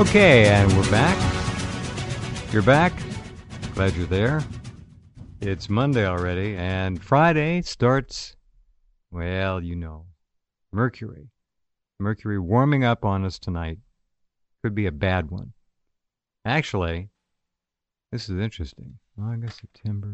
Okay, and we're back. You're back. Glad you're there. It's Monday already, and Friday starts, well, you know, Mercury. Mercury warming up on us tonight. Could be a bad one. Actually, this is interesting. August, September.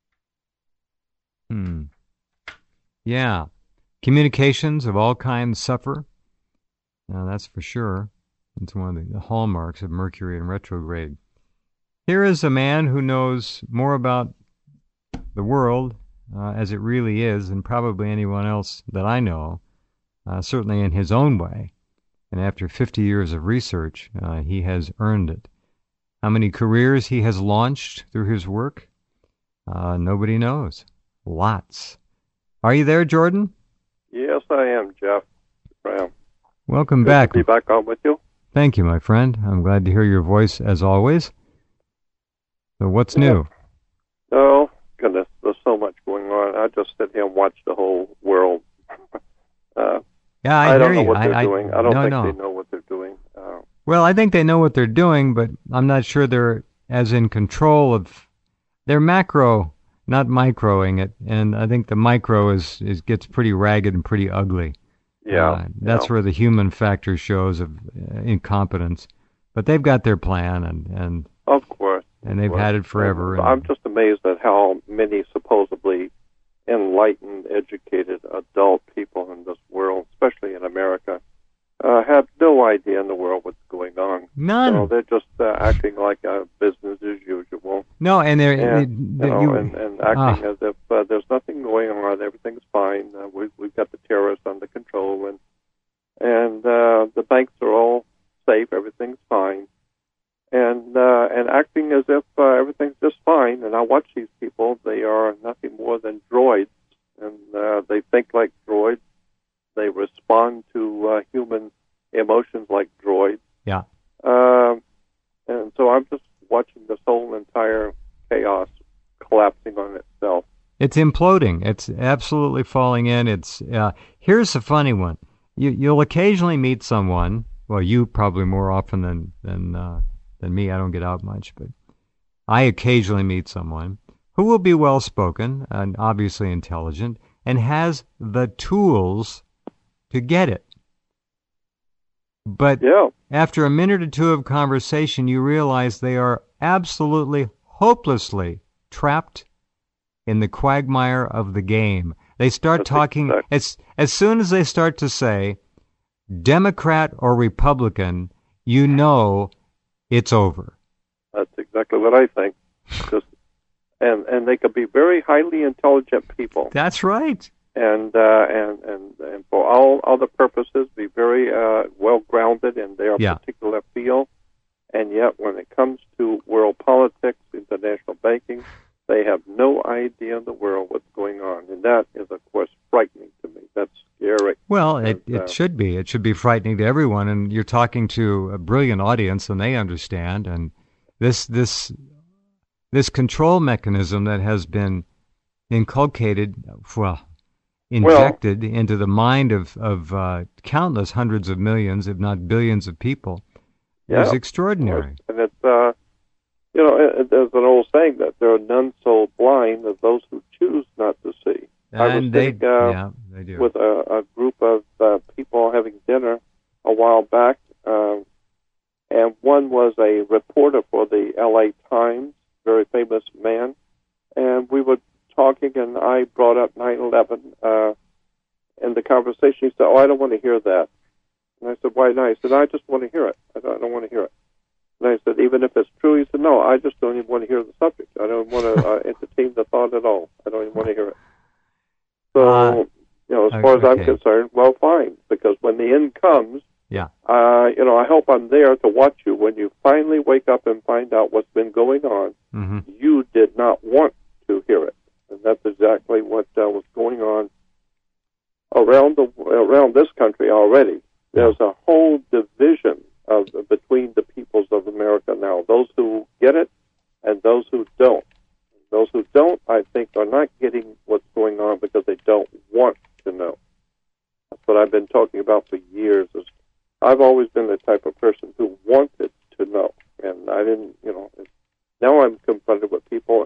Yeah. Communications of all kinds suffer. Now, that's for sure. It's one of the hallmarks of Mercury in retrograde. Here is a man who knows more about the world as it really is than probably anyone else that I know, certainly in his own way. And after 50 years of research, he has earned it. How many careers he has launched through his work? Nobody knows. Lots. Are you there, Jordan? Yes, I am, Jeff. Welcome back. Good to be back on with you. Thank you, my friend. I'm glad to hear your voice as always. So what's new? Oh, goodness, there's so much going on. I just sit here and watch the whole world. I don't hear know what you. they're doing. I don't think no. they know what they're doing. Well, I think they know what they're doing, but I'm not sure they're as in control of... They're macro, not microing it, and I think the micro gets pretty ragged and pretty ugly. Yeah. That's where the human factor shows of incompetence. But they've got their plan, and of course. And they've had it forever. And I'm just amazed at how many supposedly enlightened, educated adult people in this world, especially in America, have no idea in the world what's going on. None. So they're just acting like business as usual. No, and and acting as if there's nothing going on, everything's fine. We've got the terrorists under control, and the banks are all safe, everything's fine, and acting as if everything's just fine. And I watch these people; they are nothing more than droids, and they think like droids. They respond to human emotions like droids. Yeah. And so I'm just watching this whole entire chaos collapsing on itself. It's imploding. It's absolutely falling in. It's here's a funny one. You'll occasionally meet someone. Well, you probably more often than me. I don't get out much, but I occasionally meet someone who will be well-spoken and obviously intelligent and has the tools to get it. But after a minute or two of conversation, you realize they are absolutely, hopelessly trapped in the quagmire of the game. They start talking, as soon as they start to say, Democrat or Republican, you know it's over. That's exactly what I think. And they could be very highly intelligent people. That's right. And for all other purposes, be very well grounded in their particular field. And yet, when it comes to world politics, international banking, they have no idea in the world what's going on, and that is, of course, frightening to me. That's scary. Well, it should be. It should be frightening to everyone. And you're talking to a brilliant audience, and they understand. And this control mechanism that has been inculcated, injected into the mind of countless hundreds of millions, if not billions of people, is extraordinary. And it's, there's an old saying that there are none so blind as those who choose not to see. And they do. With a group of people having dinner a while back, and one was a reporter for the L.A. Times, very famous man, and we were talking, and I brought up 9/11 in the conversation. He said, I don't want to hear that. And I said, why not? He said, I just want to hear it. I don't want to hear it. And I said, even if it's true? He said, no, I just don't even want to hear the subject. I don't want to entertain the thought at all. I don't even want to hear it. So, as far as I'm concerned, well, fine, because when the end comes, I hope I'm there to watch you when you finally wake up and find out what's been going on. Mm-hmm. You did not want to hear it. And that's exactly what was going on around this country already. There's a whole division between the peoples of America now, those who get it and those who don't. Those who don't, I think, are not getting what's going on because they don't want to know. That's what I've been talking about for years. I've always been the type of person who wanted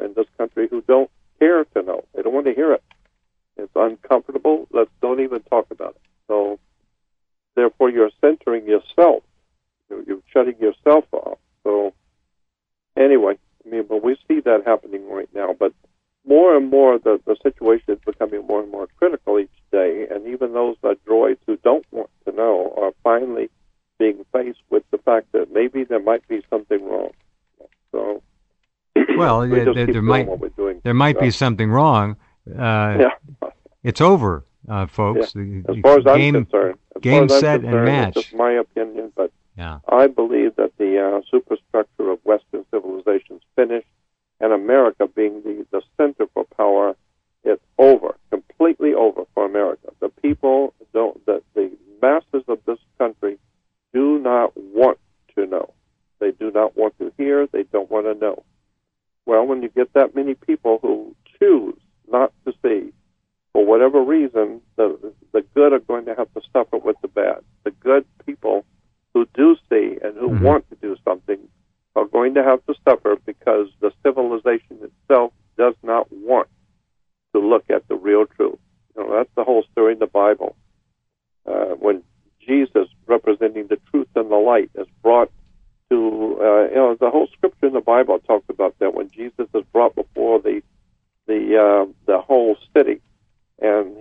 in this country who don't care to know. They don't want to hear it. It's uncomfortable. Let's don't even talk about it. So, therefore, you're centering yourself. You're shutting yourself off. So, anyway, I mean, but we see that happening right now. But more and more, the situation is becoming more and more critical each day. And even those droids who don't want to know are finally being faced with the fact that maybe there might be something wrong. So, well, there might be something wrong. It's over, folks. Yeah. As far as I'm concerned, game, set, and match. It's just my opinion, but yeah. I believe that the superstructure of Western civilization is finished, and America being the center for power, it's over, completely over for America. The people the masses of this country do not want to know. They do not want to hear. They don't want to know. Well, when you get that many people who choose not to see, for whatever reason, the good are going to have to suffer with the bad. The good people who do see and who want to do something are going to have to suffer because the civilization itself does not want to look at the real truth. That's the whole story in the Bible. When Jesus, representing the truth and the light, is brought to, the whole scripture in the Bible talks about that. When Jesus is brought before the whole city, and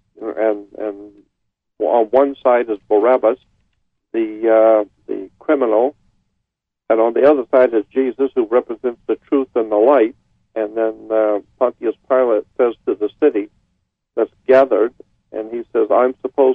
on one side is Barabbas, the criminal, and on the other side is Jesus, who represents the truth and the light. And then Pontius Pilate says to the city that's gathered, and he says, I'm supposed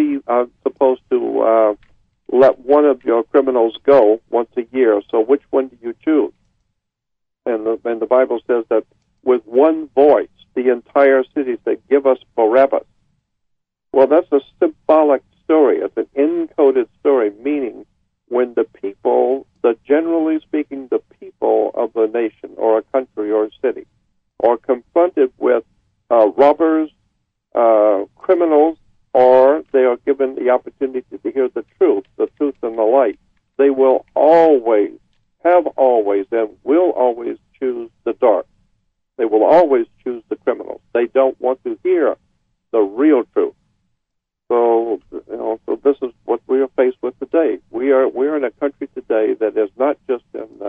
to let one of your criminals go once a year, so which one do you choose? And the Bible says that with one voice, the entire city said, give us Barabbas. Well, that's a symbolic story. It's an encoded story, meaning when the people, generally speaking, the people of a nation or a country or a city are confronted with robbers, criminals, or they are given the opportunity to hear the truth and the light, they will always, have always, and will always choose the dark. They will always choose the criminals. They don't want to hear the real truth. So, so this is what we are faced with today. We're in a country today that is not just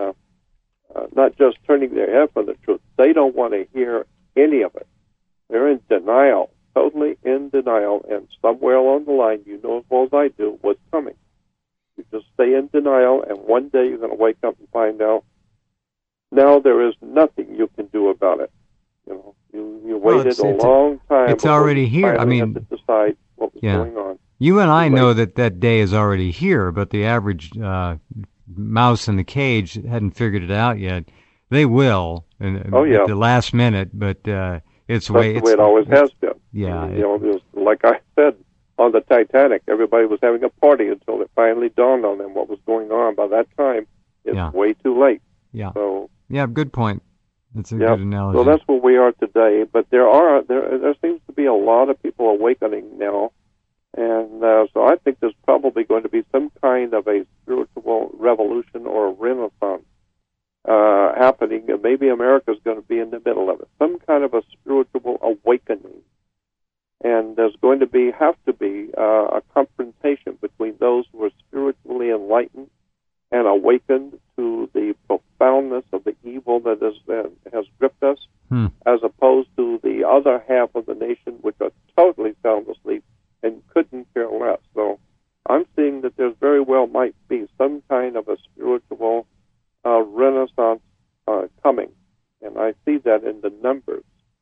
turning their head from the truth. They don't want to hear any of it. They're in denial, totally in denial, and somewhere along the line, you know as well as I do what's coming. You just stay in denial, and one day you're going to wake up and find out now there is nothing you can do about it. You waited a long time. It's already here. I mean, to decide what was going on. You and I know that day is already here, but the average mouse in the cage hadn't figured it out yet. They will, at the last minute, but it's the way it always has been. Yeah, it was, like I said on the Titanic, everybody was having a party until it finally dawned on them what was going on. By that time, it's way too late. Yeah. So good point. That's a good analogy. So that's where we are today. But there seems to be a lot of people awakening now, and so I think there's probably going to be some kind of a spiritual revolution or a renaissance happening, and maybe America's going to be in the middle of it. Some kind of a spiritual awakening, and there's going to have to be a confrontation between those who are spiritually enlightened and awakened to the profoundness of the evil that has gripped us, as opposed to the other half of the nation, which are totally sound asleep and couldn't care less. So I'm seeing that there very well might be some kind of a spiritual renaissance coming, and I see that in the numbers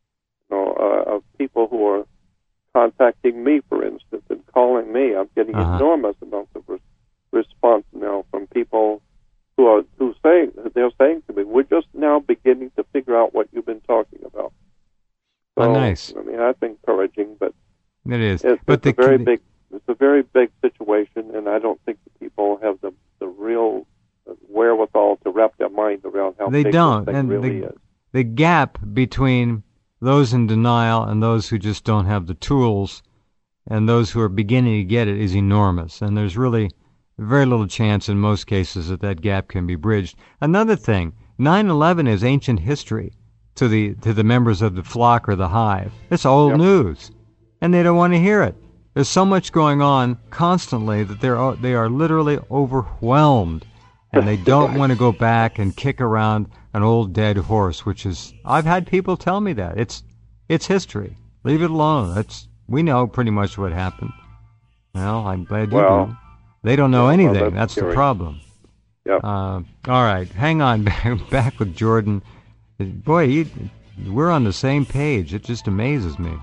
of people who are contacting me, for instance, and calling me. I'm getting enormous amounts of response now from people who they're saying to me, we're just now beginning to figure out what you've been talking about. So, nice. I mean, that's encouraging, but it is. It's a very big situation, and I don't think the people have the real wherewithal to wrap their mind around how big this thing really is. The gap between those in denial and those who just don't have the tools and those who are beginning to get it is enormous, and there's really very little chance in most cases that gap can be bridged. Another thing, 9/11 is ancient history. to the members of the flock or the hive. It's old news, and they don't want to hear it. There's so much going on constantly that they are literally overwhelmed, and they don't want to go back and kick around an old dead horse, which is, I've had people tell me that. It's history. Leave it alone. We know pretty much what happened. Well, I'm glad you do. They don't know anything. Well, that's the problem. Yep. All right, hang on. Back with Jordan. Boy, we're on the same page. It just amazes me.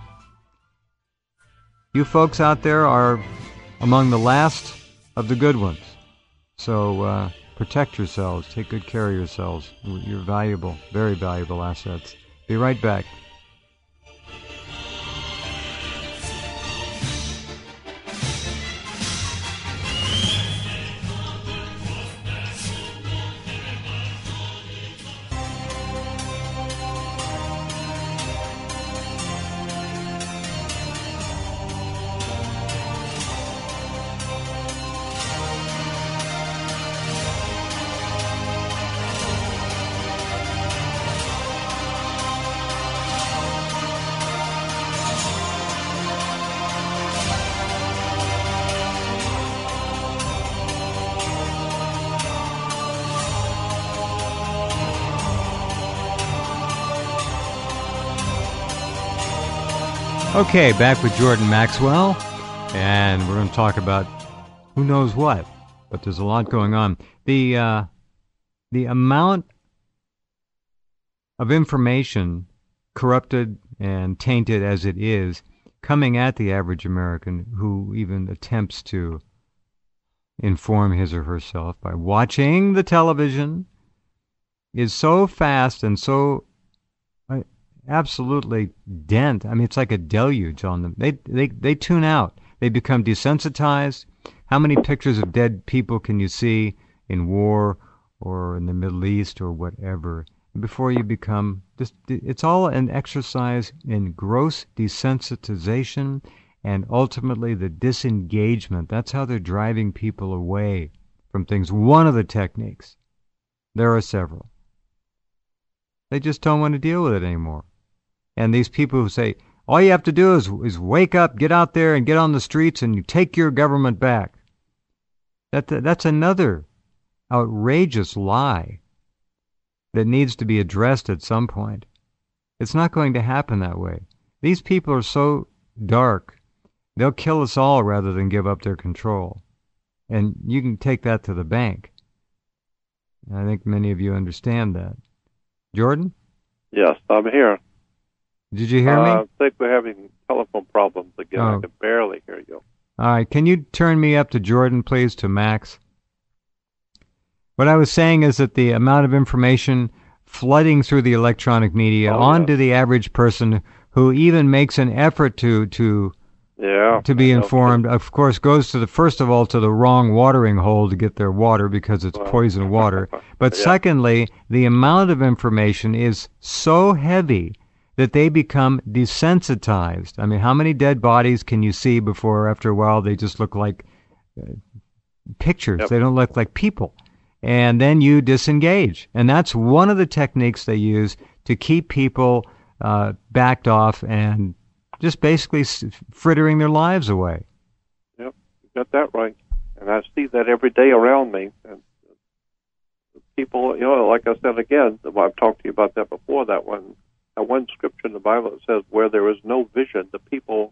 You folks out there are among the last of the good ones. So protect yourselves. Take good care of yourselves. You're valuable, very valuable assets. Be right back. Okay, back with Jordan Maxwell, and we're going to talk about who knows what, but there's a lot going on. The amount of information, corrupted and tainted as it is, coming at the average American who even attempts to inform his or herself by watching the television is so fast and so absolutely dent. I mean, it's like a deluge on them. They tune out. They become desensitized. How many pictures of dead people can you see in war or in the Middle East or whatever before you become just? It's all an exercise in gross desensitization and ultimately the disengagement. That's how they're driving people away from things. One of the techniques. There are several. They just don't want to deal with it anymore. And these people who say, all you have to do is wake up, get out there and get on the streets and you take your government back. That's another outrageous lie that needs to be addressed at some point. It's not going to happen that way. These people are so dark, they'll kill us all rather than give up their control. And you can take that to the bank. I think many of you understand that. Jordan? Yes, I'm here. Did you hear me? I think we're having telephone problems again. I can barely hear you. All right. Can you turn me up to Jordan, please, to Max? What I was saying is that the amount of information flooding through the electronic media onto the average person who even makes an effort to be informed, of course, goes to first of all to the wrong watering hole to get their water because it's poison water. But secondly, the amount of information is so heavy that they become desensitized. I mean, how many dead bodies can you see before after a while they just look like pictures? Yep. They don't look like people. And then you disengage. And that's one of the techniques they use to keep people backed off and just basically frittering their lives away. Yep, you got that right. And I see that every day around me. And people, like I said again, I've talked to you about that before, that one scripture in the Bible that says, where there is no vision, the people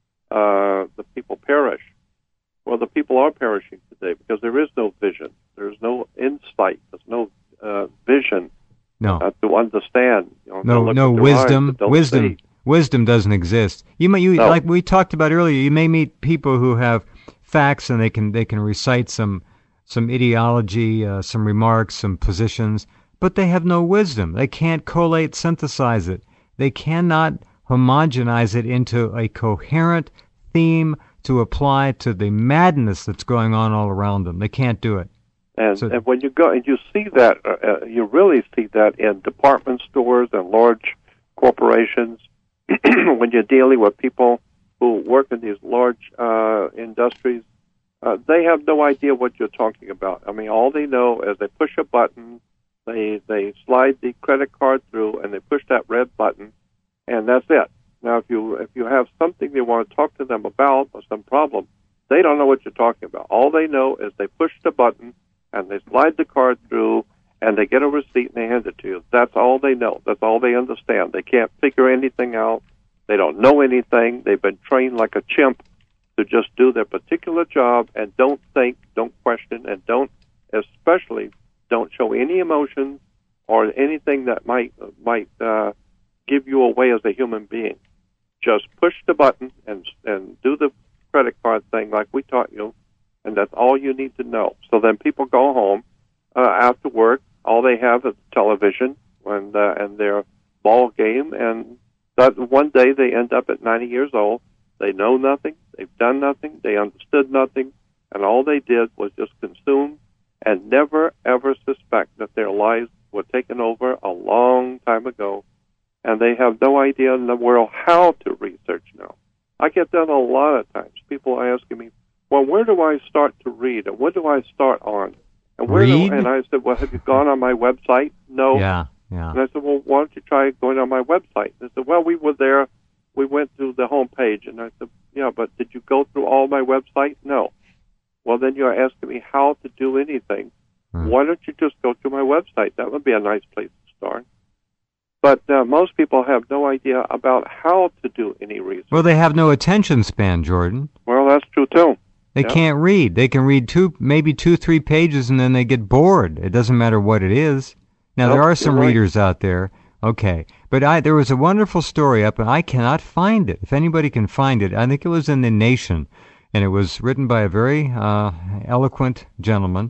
perish. Well, the people are perishing today because there is no vision. There's no insight. There's no vision to understand. No wisdom. Wisdom doesn't exist. Like we talked about earlier, you may meet people who have facts and they can recite some ideology, some remarks, some positions, but they have no wisdom. They can't collate, synthesize it. They cannot homogenize it into a coherent theme to apply to the madness that's going on all around them. They can't do it. And when you go and you see that, you really see that in department stores and large corporations. When you're dealing with people who work in these large industries, they have no idea what you're talking about. I mean, all they know is they push a button They slide the credit card through, and they push that red button, and that's it. Now, if you have something they want to talk to them about or some problem, they don't know what you're talking about. All they know is they push the button, and they slide the card through, and they get a receipt, and they hand it to you. That's all they know. That's all they understand. They can't figure anything out. They don't know anything. They've been trained like a chimp to just do their particular job and don't think, don't question, and especially don't show any emotions or anything that might give you away as a human being. Just push the button and do the credit card thing like we taught you, and that's all you need to know. So then people go home after work. All they have is television and their ball game, and that one day they end up at 90 years old. They know nothing. They've done nothing. They understood nothing, and all they did was just consume and never, ever suspect that their lives were taken over a long time ago, and they have no idea in the world how to research now. I get that a lot of times. People are asking me, well, where do I start to read, and what do I start on? And Read? I said, well, have you gone on my website? No. Yeah. And I said, well, why don't you try going on my website? And they said, well, we were there. We went through the home page. And I said, yeah, but did you go through all my website? No. Well, then you're asking me how to do anything. Why don't you just go to my website? That would be a nice place to start. But most people have no idea about how to do any research. Well, they have no attention span, Jordan. Well, that's true, too. They can't read. They can read maybe 2-3 pages, and then they get bored. It doesn't matter what it is. Now, there are some readers out there. Okay. But there was a wonderful story up, and I cannot find it. If anybody can find it, I think it was in The Nation, and it was written by a very eloquent gentleman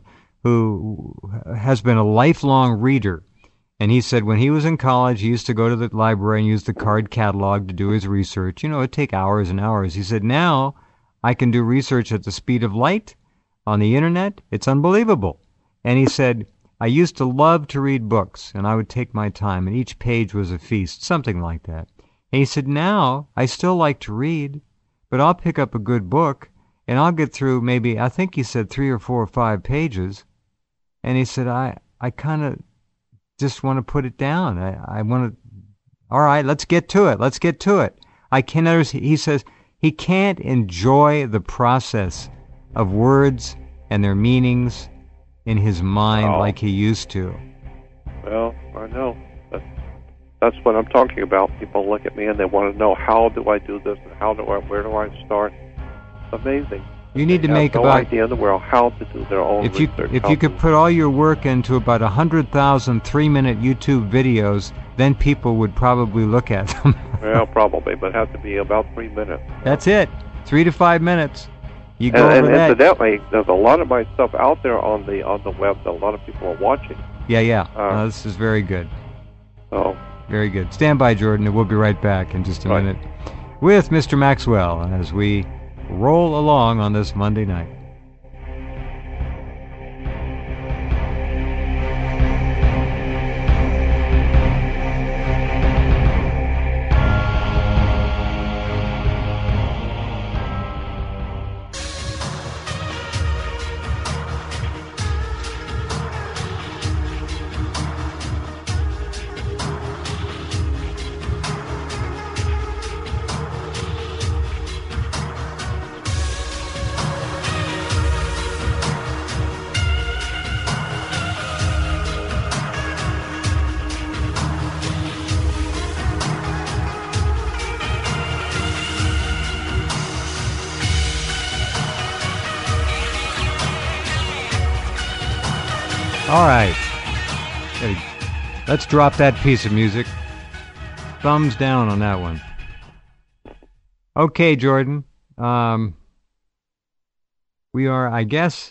who has been a lifelong reader. And he said when he was in college, he used to go to the library and use the card catalog to do his research. You know, it'd take hours and hours. He said, now I can do research at the speed of light on the internet. It's unbelievable. And he said, I used to love to read books, and I would take my time, and each page was a feast, something like that. And he said, now I still like to read, but I'll pick up a good book, and I'll get through maybe, I think he said 3 or 4 or 5 pages. And he said, I kind of just want to put it down. I want to, all right, let's get to it. Let's get to it. I can understand. He says he can't enjoy the process of words and their meanings in his mind like he used to. Well, I know. That's what I'm talking about. People look at me and they want to know, how do I do this, and where do I start? It's amazing. You need to make no idea in the world how to do their own research. If you could put all your work into about 100,000 3-minute YouTube videos, then people would probably look at them. Well, probably, but it has to be about 3 minutes. That's it. 3 to 5 minutes. You go and over that. Incidentally, there's a lot of my stuff out there on the web that a lot of people are watching. Yeah. This is very good. Oh. Very good. Stand by, Jordan, and we'll be right back in just a minute with Mr. Maxwell as we roll along on this Monday night. All right. Let's drop that piece of music. Thumbs down on that one. Okay, Jordan. We are, I guess,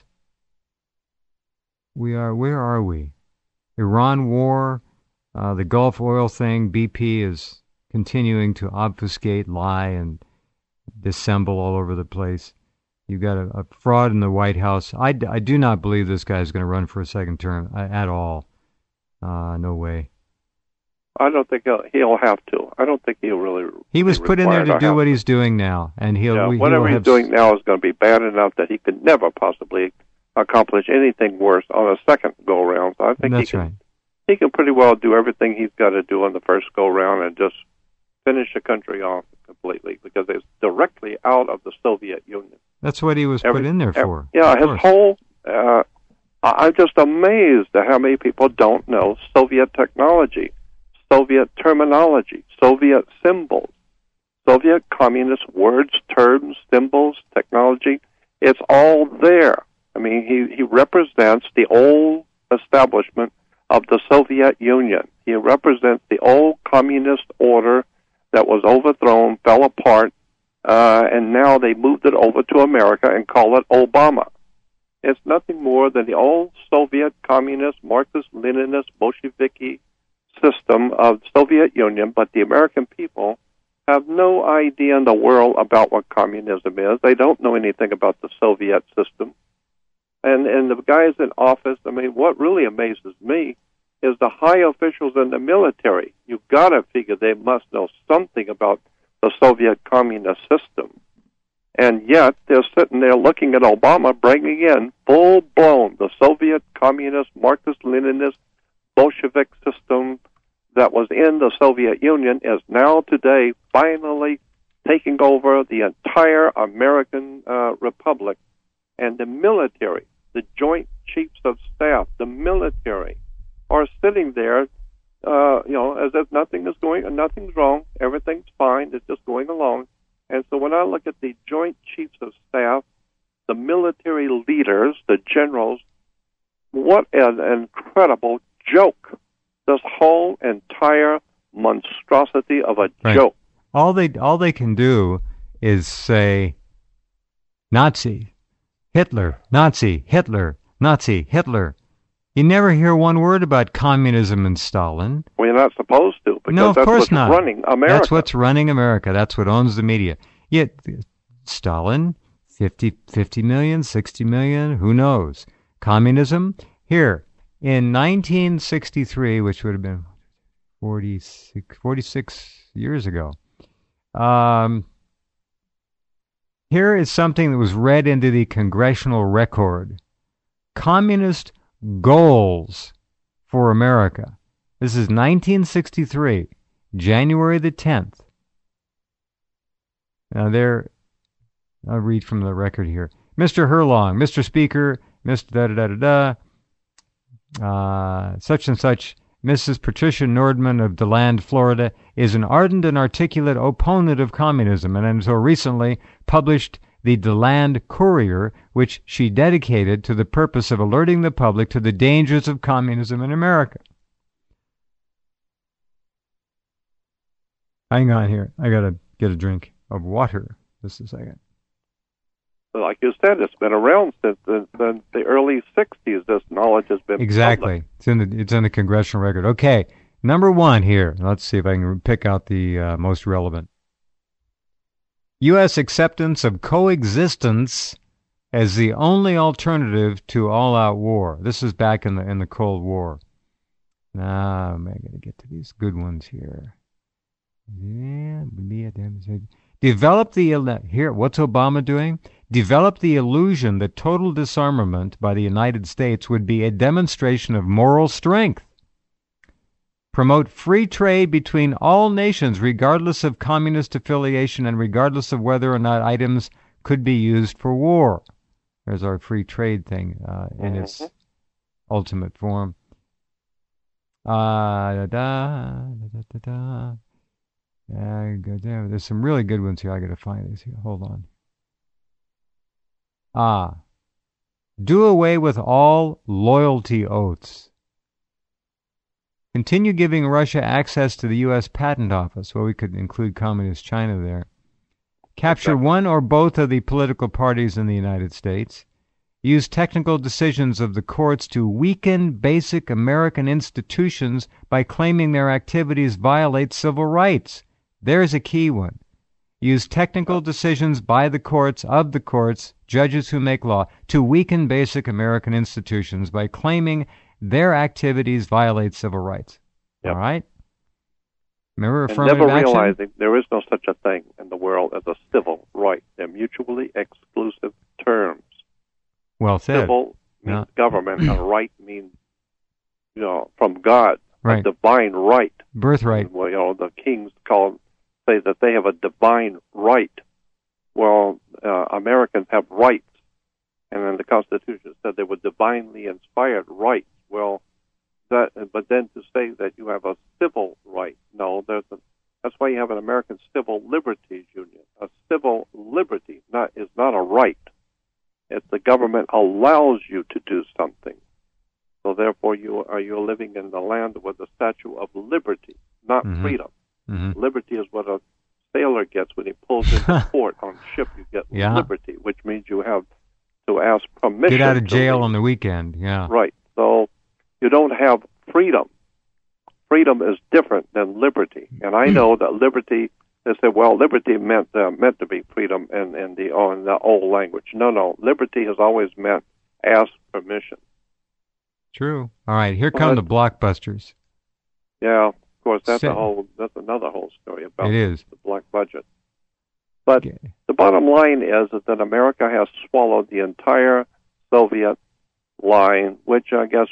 where are we? Iran war, the Gulf oil thing, BP is continuing to obfuscate, lie, and dissemble all over the place. You've got a fraud in the White House. I do not believe this guy is going to run for a second term at all. No way. I don't think he'll have to. I don't think he'll really. He was put in there to do what he's doing now, and whatever he's doing now is going to be bad enough that he could never possibly accomplish anything worse on a second go around. So I think that's right. he can pretty well do everything he's got to do on the first go-round and just finish the country off completely because it's directly out of the Soviet Union. That's what he was put in there for. Yeah, his whole... I'm just amazed at how many people don't know Soviet technology, Soviet terminology, Soviet symbols, Soviet communist words, terms, symbols, technology. It's all there. I mean, he represents the old establishment of the Soviet Union. He represents the old communist order that was overthrown, fell apart, and now they moved it over to America and call it Obama. It's nothing more than the old Soviet communist, Marxist-Leninist, Bolsheviki system of the Soviet Union, but the American people have no idea in the world about what communism is. They don't know anything about the Soviet system. And the guys in office, I mean, what really amazes me is the high officials in the military. You've got to figure they must know something about the Soviet communist system. And yet, they're sitting there looking at Obama bringing in full-blown the Soviet communist, Marxist-Leninist, Bolshevik system that was in the Soviet Union is now today finally taking over the entire American republic. And the military, the Joint Chiefs of Staff, the military, are sitting there, as if nothing's wrong, everything's fine, it's just going along. And so when I look at the Joint Chiefs of Staff, the military leaders, the generals, what an incredible joke. This whole entire monstrosity of a joke. All they can do is say Nazi, Hitler, Nazi, Hitler, Nazi, Hitler. You never hear one word about communism and Stalin. Well, you're not supposed to, because no, of that's course what's not. running America. That's what's running America. That's what owns the media. Yet Stalin, 50 million, 60 million, who knows? Communism, here, in 1963, which would have been 46 years ago, here is something that was read into the congressional record. Communist goals for America. This is 1963, January the 10th. Now I'll read from the record here. Mr. Herlong, Mr. Speaker, Mr. such and such, Mrs. Patricia Nordman of DeLand, Florida, is an ardent and articulate opponent of communism and until recently published the DeLand Courier, which she dedicated to the purpose of alerting the public to the dangers of communism in America. Hang on here. I got to get a drink of water. Just a second. Like you said, it's been around since the early 60s. This knowledge has been exactly. Public. It's in the congressional record. Okay, number one here. Let's see if I can pick out the most relevant. U.S. acceptance of coexistence as the only alternative to all-out war. This is back in the Cold War. Now I'm going to get to these good ones here. Develop here. What's Obama doing? Develop the illusion that total disarmament by the United States would be a demonstration of moral strength. Promote free trade between all nations, regardless of communist affiliation and regardless of whether or not items could be used for war. There's our free trade thing in its ultimate form. There's some really good ones here. I got to find these here. Hold on. Do away with all loyalty oaths. Continue giving Russia access to the U.S. Patent Office. Well, we could include Communist China there. Capture one or both of the political parties in the United States. Use technical decisions of the courts to weaken basic American institutions by claiming their activities violate civil rights. There's a key one. Use technical decisions by the courts, of the courts, judges who make law, to weaken basic American institutions by claiming their activities violate civil rights. Yep. All right? Remember affirmative never action? Realizing there is no such a thing in the world as a civil right. They're mutually exclusive terms. Well said. Civil means government, a right means from God, Right. a divine right. Birthright. Well, the kings say that they have a divine right. Well, Americans have rights, and then the Constitution said they were divinely inspired rights. Well, but then to say that you have a civil right, no, that's why you have an American Civil Liberties Union. A civil liberty is not a right. It's the government allows you to do something. So therefore, you're living in the land with the Statue of Liberty, not freedom. Mm-hmm. Liberty is what a sailor gets when he pulls into port on ship. You get liberty, which means you have to ask permission. Get out of jail on the weekend, yeah. Right. So you don't have freedom. Freedom is different than liberty. And I know that liberty, they say, well, liberty meant to be freedom in the old language. No. Liberty has always meant ask permission. True. All right, here come the blockbusters. Yeah, of course, that's another whole story about the black budget. But the bottom line is that America has swallowed the entire Soviet line, which I guess,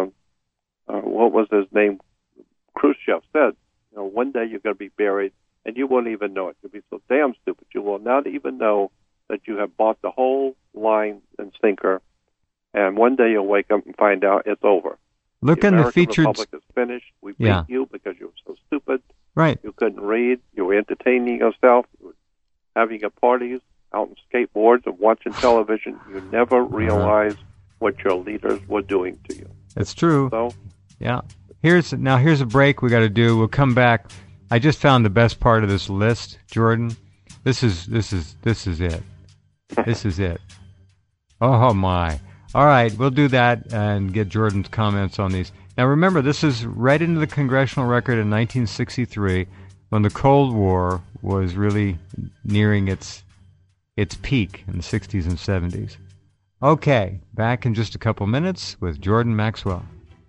what was his name? Khrushchev said, one day you're going to be buried, and you won't even know it. You'll be so damn stupid. You will not even know that you have bought the whole line and sinker, and one day you'll wake up and find out it's over. Look in the featured... The Republic is finished. We beat you because you were so stupid. Right. You couldn't read. You were entertaining yourself. You were having your parties, out on skateboards and watching television. You never realized what your leaders were doing to you. That's true. So, yeah. Here's a break we got to do. We'll come back. I just found the best part of this list, Jordan. This is it. This is it. Oh my. All right, we'll do that and get Jordan's comments on these. Now remember, this is right into the congressional record in 1963 when the Cold War was really nearing its peak in the 60s and 70s. Okay, back in just a couple minutes with Jordan Maxwell.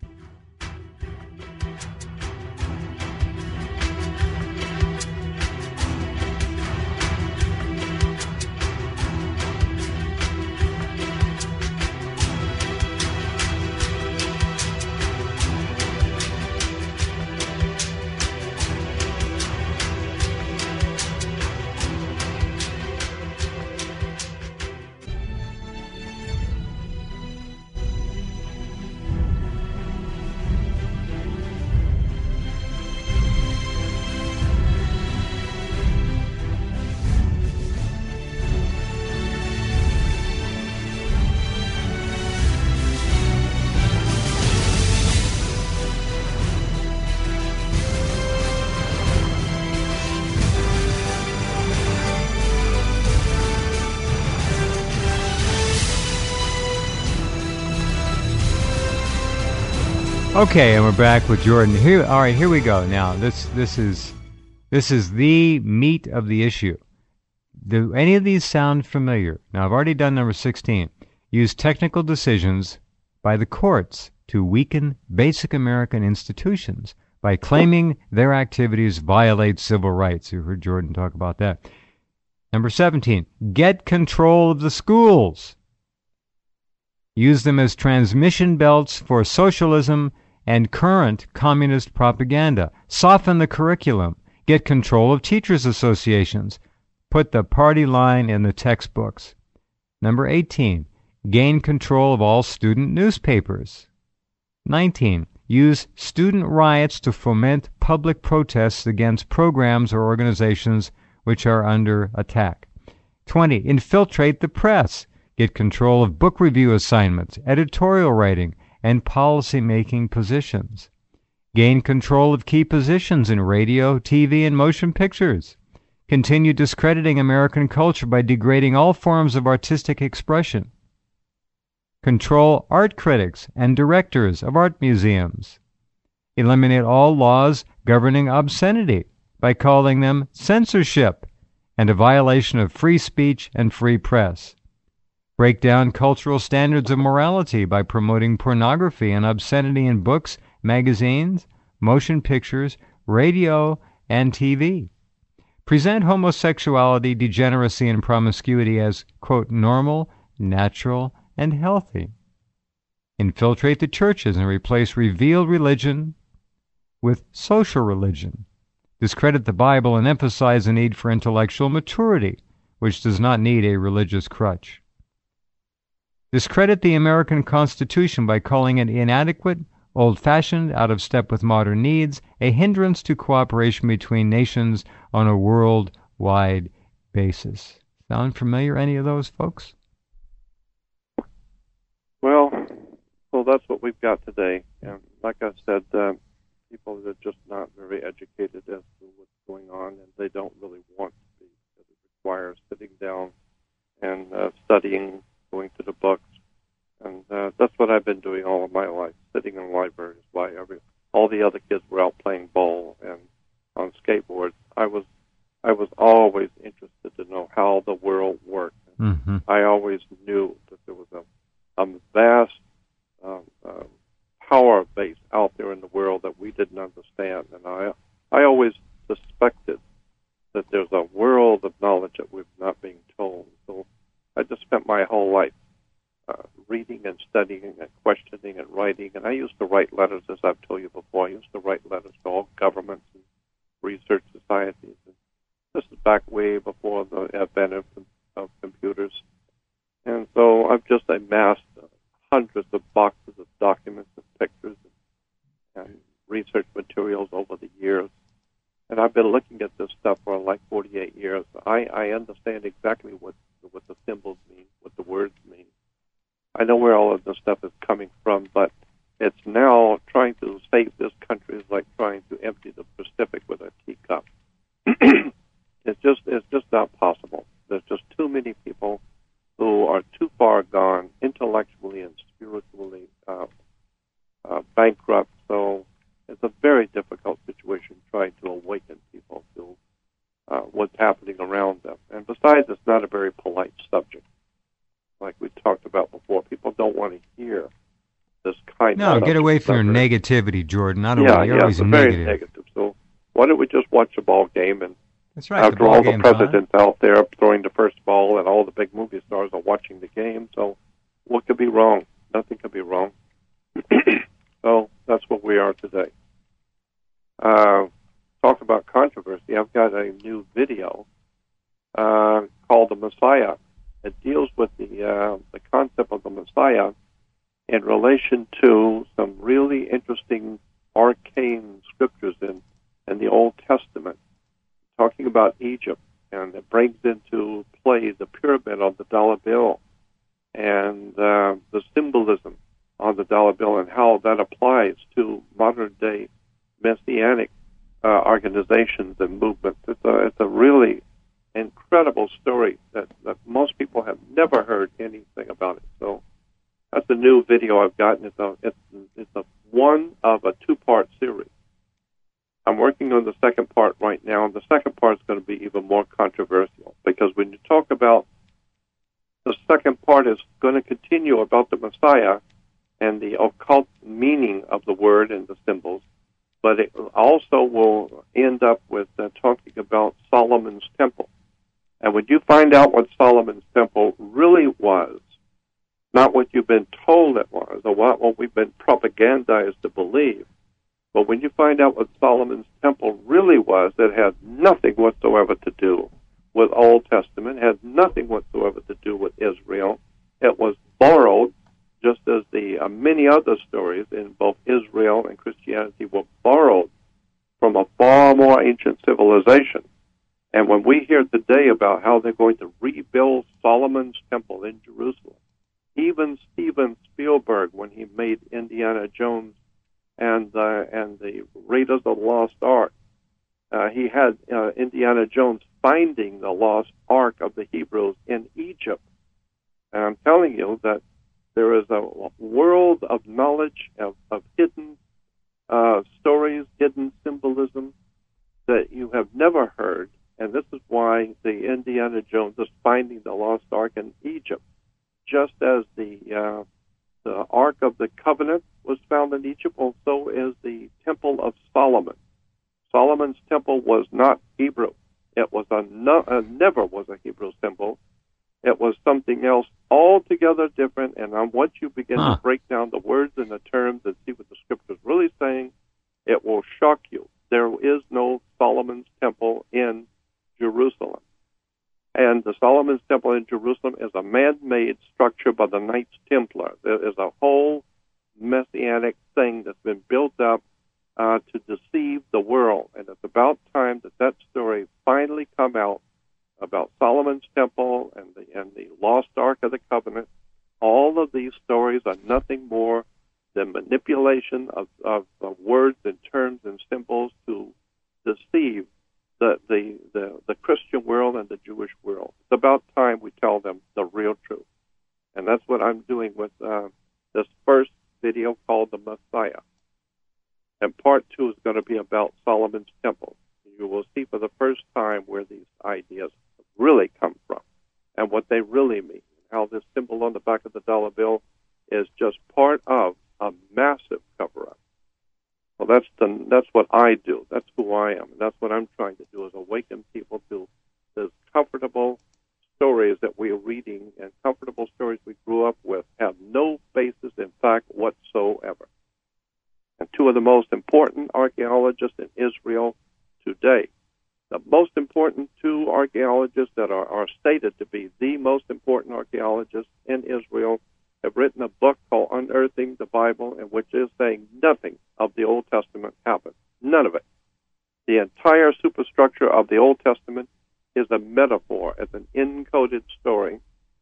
Okay, and we're back with Jordan. All right, here we go. Now, this is the meat of the issue. Do any of these sound familiar? Now, I've already done number 16. Use technical decisions by the courts to weaken basic American institutions by claiming their activities violate civil rights. You heard Jordan talk about that. Number 17. Get control of the schools. Use them as transmission belts for socialism and current communist propaganda. Soften the curriculum. Get control of teachers' associations. Put the party line in the textbooks. Number 18. Gain control of all student newspapers. 19. Use student riots to foment public protests against programs or organizations which are under attack. 20. Infiltrate the press. Get control of book review assignments, editorial writing, and policy-making positions. Gain control of key positions in radio, TV, and motion pictures. Continue discrediting American culture by degrading all forms of artistic expression. Control art critics and directors of art museums. Eliminate all laws governing obscenity by calling them censorship and a violation of free speech and free press. Break down cultural standards of morality by promoting pornography and obscenity in books, magazines, motion pictures, radio, and TV. Present homosexuality, degeneracy, and promiscuity as, quote, normal, natural, and healthy. infiltrate the churches and replace revealed religion with social religion, discredit the Bible, and emphasize the need for intellectual maturity, which does not need a religious crutch. Discredit the American Constitution by calling it inadequate, old-fashioned, out of step with modern needs, a hindrance to cooperation between nations on a worldwide basis. Sound familiar, any of those folks? Well, that's what we've got today. And like I said, people are just not very educated as to what's going on, and they don't really want to be. It requires sitting down and studying, going to the books. And that's what I've been doing all of my life, sitting in libraries while all the other kids were out playing ball and on skateboards. I was always interested to know how the world worked. Mm-hmm. I always knew that there was a vast power base out there in the world that we didn't understand. And I always suspected that there's a world of knowledge that we're not being told. So I just spent my whole life reading and studying and questioning and writing. And I used to write letters, as I've told you before. I used to write letters to all governments and research societies. And this is back way before the advent of computers. And so I've just amassed hundreds of boxes of documents and pictures and research materials over the years. And I've been looking at this stuff for like 48 years. I understand exactly what the symbols mean, what the words mean. I know where all of this stuff is coming from, but it's now trying to save this country is like trying to empty the Pacific with a teacup. It's just not possible. There's just too many people who are too far gone intellectually and spiritually bankrupt. So it's a very difficult situation trying to awaken people to what's happening around them. And besides, it's not a very polite subject. Like we talked about before, people don't want to hear this kind of No, get away from your negativity, Jordan. Not yeah, you're always very negative. negative. So why don't we just watch a ball game? And that's right. after all the presidents out there throwing the first ball and all the big movie stars are watching the game, so what could be wrong? Nothing could be wrong. So that's what we are today. Talk about controversy. I've got a new video called The Messiah. It deals with the concept of the Messiah in relation to some really interesting arcane scriptures in the Old Testament, talking about Egypt, and it brings into play the pyramid on the dollar bill and the symbolism on the dollar bill and how that applies to modern-day messianic organizations and movements. It's a really incredible story that most people have never heard anything about it. So that's a new video I've gotten. It's a one of a two-part series. I'm working on the second part right now, and the second part is going to be even more controversial because when you talk about the second part is going to continue about the Messiah and the occult meaning of the word and the symbols, but it also will end up with talking about Solomon's temple. And when you find out what Solomon's temple really was, not what you've been told it was, or what we've been propagandized to believe, but when you find out what Solomon's temple really was, it had nothing whatsoever to do with Old Testament, had nothing whatsoever to do with Israel. It was borrowed, just as the many other stories in both Israel and Christianity were borrowed from a far more ancient civilization. And when we hear today about how they're going to rebuild Solomon's temple in Jerusalem, even Steven Spielberg, when he made Indiana Jones and the Raiders of the Lost Ark, he had Indiana Jones finding the lost Ark of the Hebrews in Egypt. And I'm telling you that there is a world of knowledge of hidden stories, hidden symbolism that you have never heard. And this is why the Indiana Jones is finding the lost Ark in Egypt, just as the Ark of the Covenant was found in Egypt, also is the Temple of Solomon. Solomon's temple was not Hebrew. It was never was a Hebrew symbol. It was something else altogether different, and once you begin to break down the words and the terms and see what the Scripture is really saying, it will shock you. There is no Solomon's Temple in Jerusalem. And the Solomon's Temple in Jerusalem is a man-made structure by the Knights Templar. There is a whole messianic thing that's been built up to deceive the world. And it's about time that that story finally come out about Solomon's Temple and the lost Ark of the Covenant. All of these stories are nothing more than manipulation of words and terms and symbols to deceive the Christian world and the Jewish world. It's about time we tell them the real truth. And that's what I'm doing with this first video called The Messiah. And part 2 is going to be about Solomon's Temple. You will see for the first time where these ideas really come from and what they really mean. How this symbol on the back of the dollar bill is just part of a massive cover-up. Well, that's what I do. That's who I am. And that's what I'm trying to do, is awaken people to the comfortable stories that we're reading, and comfortable stories we grew up with have no basis in fact whatsoever. And 2 of the most important archaeologists in Israel today, the most important 2 archaeologists that are stated to be the most important archaeologists in Israel, have written a book called Unearthing the Bible, in which is saying nothing of the Old Testament happened. None of it. The entire superstructure of the Old Testament is a metaphor, it's an encoded story.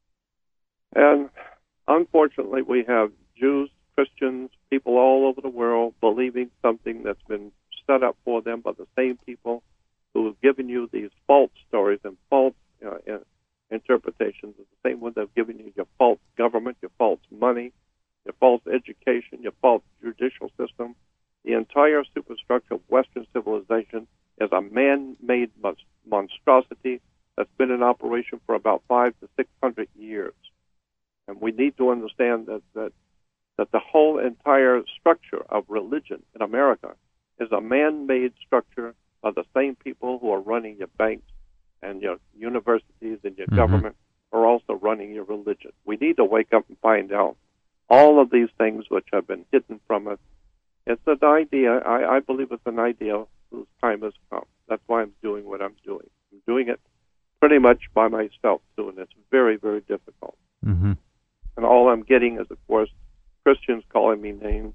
And unfortunately, we have Jews, Christians, people all over the world believing something that's been set up for them by the same people who have given you these false stories and false interpretations. It's the same one that have given you your false government, your false money, your false education, your false judicial system. The entire superstructure of Western civilization is a man-made monstrosity that's been in operation for about 500 to 600 years. And we need to understand that the whole entire structure of religion in America is a man-made structure of the same people who are running your banks and your universities and your government are also running your religion. We need to wake up and find out all of these things which have been hidden from us. It's an idea. I believe it's an idea whose time has come. That's why I'm doing what I'm doing. I'm doing it pretty much by myself, too, and it's very, very difficult. And all I'm getting is, of course, Christians calling me names.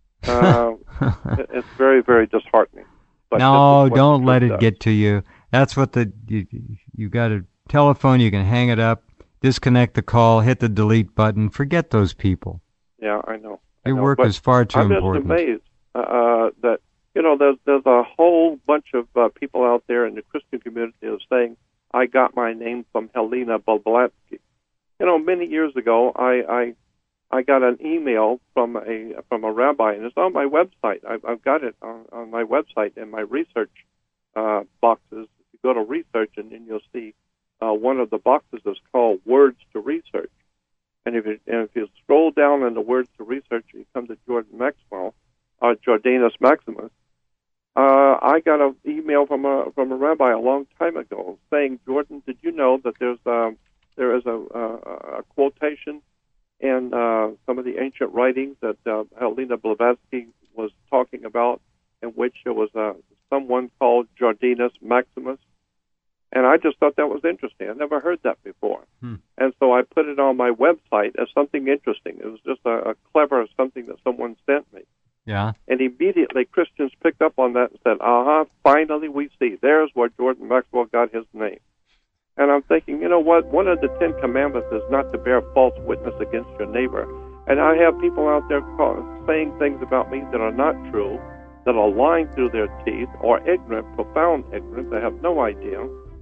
It's very, very disheartening. But no, don't let it get to you. That's what you got a telephone, you can hang it up, disconnect the call, hit the delete button, forget those people. Yeah, I know. Your work is far too important. I'm just amazed that, there's a whole bunch of people out there in the Christian community who are saying, I got my name from Helena Blavatsky. Many years ago, I got an email from a rabbi, and it's on my website. I've got it on my website in my research boxes. If you go to research, and then you'll see one of the boxes is called Words to Research. And if you scroll down in the Words to Research, you come to Jordan Maxwell, Jordanus Maximus. I got an email from a rabbi a long time ago saying, Jordan, did you know that there is a quotation in some of the ancient writings that Helena Blavatsky was talking about, in which there was someone called Jordanus Maximus? And I just thought that was interesting. I never heard that before. And so I put it on my website as something interesting. It was just a clever something that someone sent me. Yeah. And immediately Christians picked up on that and said, finally we see. There's where Jordan Maxwell got his name. And I'm thinking, you know what? One of the 10 commandments is not to bear false witness against your neighbor. And I have people out there saying things about me that are not true, that are lying through their teeth, or ignorant, profound ignorance. They have no idea.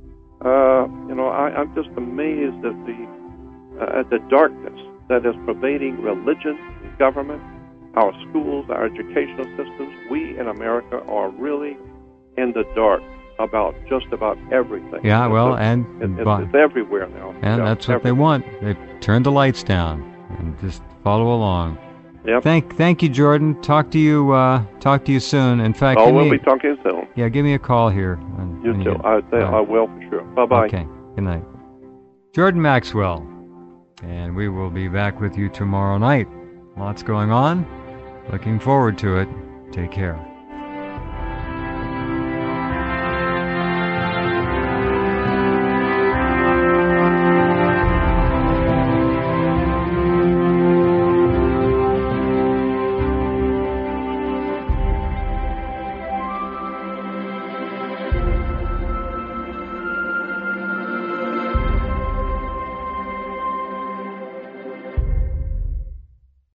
I'm just amazed at the darkness that is pervading religion and government, our schools, our educational systems. We in America are really in the dark about just about everything. Yeah, it's everywhere now. And that's what they want. They turn the lights down and just follow along. Yep. Thank you, Jordan. Talk to you soon. In fact, we'll be talking soon. Yeah, give me a call here. You too. I will for sure. Bye-bye. Okay. Good night. Jordan Maxwell. And we will be back with you tomorrow night. Lots going on. Looking forward to it. Take care.